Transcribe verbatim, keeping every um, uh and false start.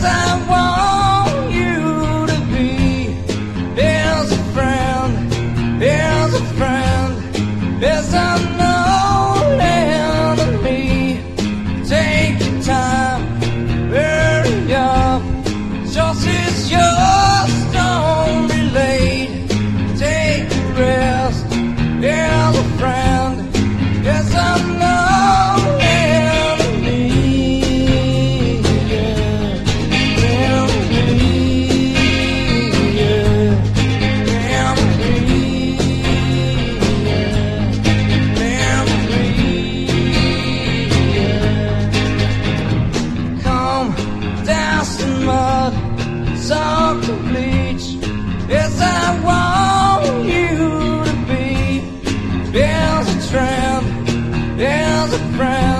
Yes, I want you to be. There's a friend, there's a friend, there's an old enemy. Take your time, hurry up. Just it's yours, don't be late. Take a rest, there's a friend, there's an old enemy. Yeah, enemy, yeah, enemy, yeah, enemy, yeah. Come down some mud, soak the bleach. Yes, I want you to be. There's a trend, there's a friend.